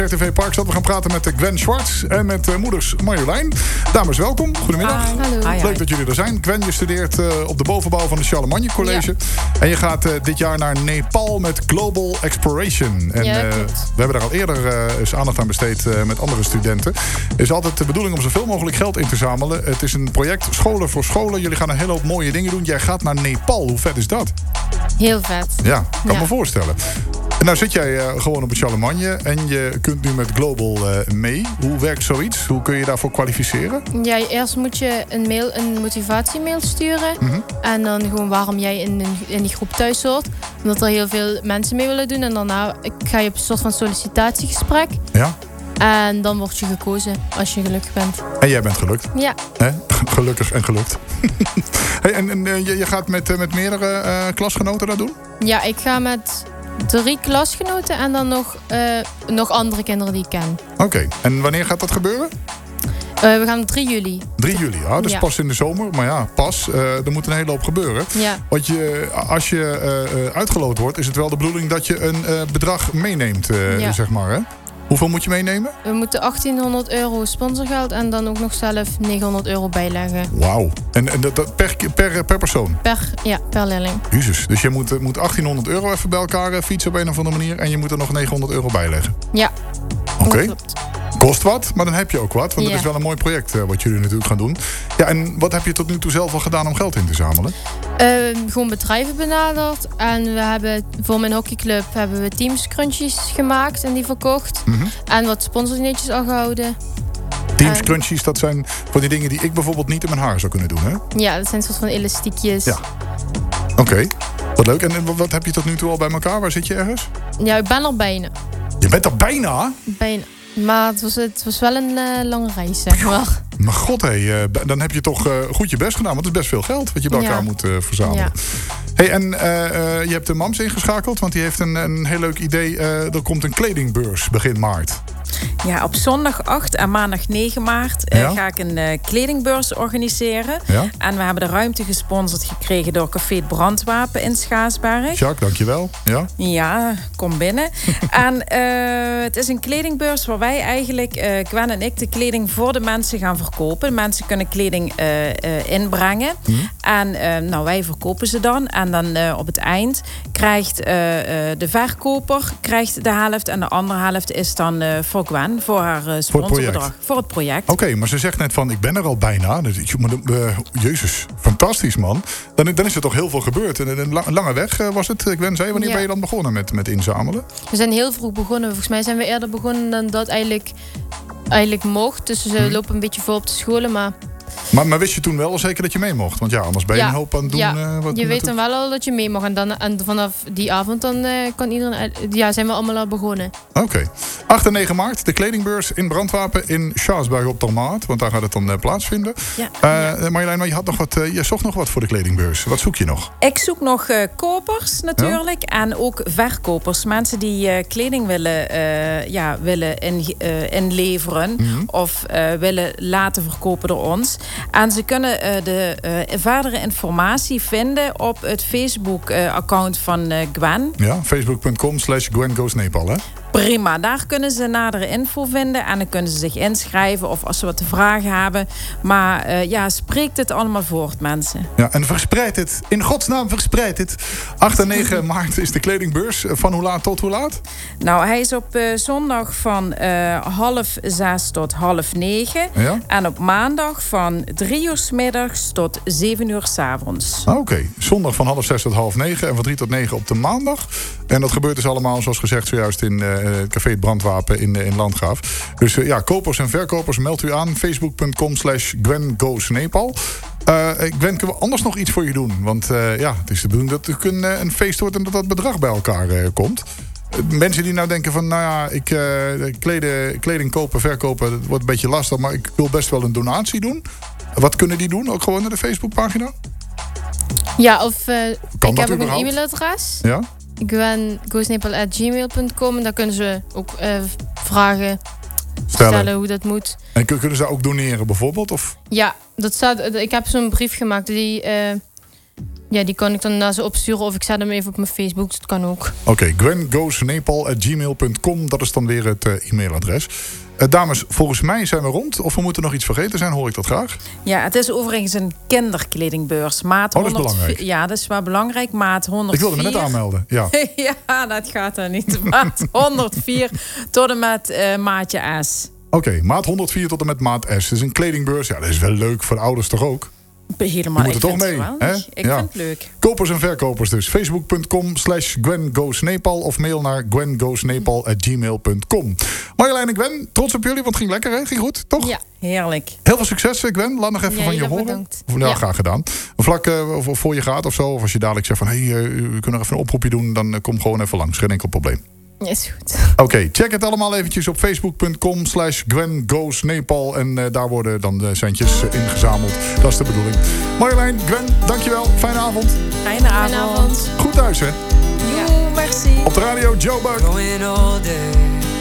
RTV Parkstad. We gaan praten met Gwen Schwartz en met moeders Marjolein. Dames, welkom. Goedemiddag. Hallo. Leuk dat jullie er zijn. Gwen, je studeert op de bovenbouw van de Charlemagne College. Ja. En je gaat dit jaar naar Nepal met Global Exploration. En we hebben daar al eerder eens aandacht aan besteed met andere studenten. Het is altijd de bedoeling om zoveel mogelijk geld in te zamelen. Het is een project Scholen voor Scholen. Jullie gaan een hele hoop mooie dingen doen. Jij gaat naar Nepal. Hoe vet is dat? Heel vet. Ja, kan me voorstellen. En nou zit jij gewoon op het Charlemagne en je kunt nu met Global mee. Hoe werkt zoiets? Hoe kun je daarvoor kwalificeren? Ja, eerst moet je een motivatiemail sturen. Mm-hmm. En dan gewoon waarom jij in die groep thuis hoort. Omdat er heel veel mensen mee willen doen. En daarna ga je op een soort van sollicitatiegesprek. Ja. En dan word je gekozen als je gelukkig bent. En jij bent gelukt? Ja. Gelukkig en gelukt. Hey, en je gaat met meerdere klasgenoten dat doen? Ja, ik ga met 3 klasgenoten en dan nog andere kinderen die ik ken. Oké. En wanneer gaat dat gebeuren? We gaan op 3 juli. 3 juli, ja. Dus pas in de zomer. Maar ja, er moet een hele hoop gebeuren. Ja. Want als je uitgeloot wordt, is het wel de bedoeling dat je een bedrag meeneemt, zeg maar, hè? Hoeveel moet je meenemen? We moeten €1800 sponsorgeld en dan ook nog zelf €900 bijleggen. Wauw. En dat per persoon? Per leerling. Jezus. Dus je moet €1800 even bij elkaar fietsen op een of andere manier. En je moet er nog €900 bijleggen? Ja. Oké. Kost wat, maar dan heb je ook wat. Want het is wel een mooi project wat jullie natuurlijk gaan doen. Ja, en wat heb je tot nu toe zelf al gedaan om geld in te zamelen? Gewoon bedrijven benaderd. En we hebben voor mijn hockeyclub hebben we teamscrunchies gemaakt en die verkocht. Mm-hmm. En wat sponsordineetjes al gehouden. Teamscrunchies, dat zijn van die dingen die ik bijvoorbeeld niet in mijn haar zou kunnen doen, hè? Ja, dat zijn soort van elastiekjes. Ja. Oké. Wat leuk. En wat heb je tot nu toe al bij elkaar? Waar zit je ergens? Ja, ik ben er bijna. Je bent er bijna? Bijna. Maar het was wel een lange reis, zeg maar. Ja, maar god, dan heb je toch goed je best gedaan. Want het is best veel geld wat je bij elkaar moet verzamelen. Ja. Hey, en je hebt de mams ingeschakeld. Want die heeft een heel leuk idee. Er komt een kledingbeurs begin maart. Ja, op zondag 8 en maandag 9 maart ga ik een kledingbeurs organiseren. Ja? En we hebben de ruimte gesponsord gekregen door Café het Brandwapen in Schaarsberg. Jacques, dankjewel. Ja, kom binnen. En het is een kledingbeurs waar wij eigenlijk, Gwen en ik, de kleding voor de mensen gaan verkopen. De mensen kunnen kleding inbrengen. En wij verkopen ze dan. En dan op het eind krijgt de verkoper de helft. En de andere helft is dan voor Gwen, voor haar sponsorbedrag. Voor het project. Oké, maar ze zegt net van, ik ben er al bijna. Jezus, fantastisch man. Dan is er toch heel veel gebeurd. Een lange weg was het. Gwen zei, wanneer ben je dan begonnen met inzamelen? We zijn heel vroeg begonnen. Volgens mij zijn we eerder begonnen dan dat eigenlijk mocht. Dus ze lopen een beetje voor op de scholen, maar... Maar wist je toen wel zeker dat je mee mocht? Want anders ben je een hoop aan het doen. Ja, je weet dan wel al dat je mee mag. En vanaf die avond dan kan iedereen... zijn we allemaal al begonnen. Oké. 8 en 9 maart, de kledingbeurs in Brandwapen in Schaarsberg op de Maat. Want daar gaat het dan plaatsvinden. Ja. Marjolein, maar je zocht nog wat voor de kledingbeurs. Wat zoek je nog? Ik zoek nog kopers natuurlijk. Ja? En ook verkopers. Mensen die kleding willen inleveren. Mm-hmm. Of willen laten verkopen door ons. En ze kunnen de verdere informatie vinden op het Facebook-account van Gwen. Ja, facebook.com/Gwen Goes Nepal, hè? Prima, daar kunnen ze nadere info vinden. En dan kunnen ze zich inschrijven of als ze wat te vragen hebben. Maar spreekt het allemaal voort, mensen. Ja, en verspreid het. In godsnaam, verspreid het. 8 en 9 maart is de kledingbeurs. Van hoe laat tot hoe laat? Nou, hij is op zondag van 5:30 tot 8:30. Ja? En op maandag van 3:00 's middags tot 7:00 's avonds. Oké, zondag van 5:30 tot 8:30 en van 3 tot 9 op de maandag. En dat gebeurt dus allemaal, zoals gezegd, zojuist in het Café het Brandwapen in Landgraaf. Dus kopers en verkopers, meld u aan. Facebook.com/Gwen Goes Nepal. Gwen, kunnen we anders nog iets voor je doen? Want het is de bedoeling dat er een feest wordt en dat bedrag bij elkaar komt. Mensen die nou denken van, kleding kopen, verkopen, dat wordt een beetje lastig, maar ik wil best wel een donatie doen. Wat kunnen die doen? Ook gewoon naar de Facebookpagina? Ja, of ik heb ook een e-mailadres. Ja? GwenGoesNepal@gmail.com. En daar kunnen ze ook vragen stellen hoe dat moet. En kunnen ze daar ook doneren bijvoorbeeld? Of? Ja, dat staat. Ik heb zo'n brief gemaakt. Ja, die kan ik dan naar ze opsturen of ik zet hem even op mijn Facebook. Dat kan ook. Oké, gwengoesnepal@gmail.com. Dat is dan weer het e-mailadres. Dames, volgens mij zijn we rond. Of we moeten nog iets vergeten zijn, hoor ik dat graag. Ja, het is overigens een kinderkledingbeurs. Maat dat is belangrijk. Ja, dat is wel belangrijk. Maat 104. Ik wilde me net aanmelden. Ja, Ja, dat gaat dan niet. Maat 104 tot en met maatje S. Oké, maat 104 tot en met maat S. Het is een kledingbeurs. Ja, dat is wel leuk voor de ouders toch ook? Helemaal, Die moeten toch mee, hè? Ik vind het leuk. Kopers en verkopers dus. Facebook.com/GwenGoesNepal of mail naar gwengoesnepal@gmail.com. Marjolein en Gwen, trots op jullie, want het ging lekker, hè? Ging goed, toch? Ja. Heerlijk. Heel veel succes, Gwen. Laat nog even van je horen. Bedankt. Ja, graag gedaan. Vlak voor je gaat of zo, of als je dadelijk zegt van... we kunnen nog even een oproepje doen, dan kom gewoon even langs. Geen enkel probleem. Is goed. Oké, check het allemaal eventjes op facebook.com/GwenGoesNepal. En daar worden dan de centjes ingezameld. Dat is de bedoeling. Marjolein, Gwen, dankjewel. Fijne avond. Fijne avond. Fijne avond. Goed thuis, hè? Ja, merci. Op de radio, Joe Buck. Going all day.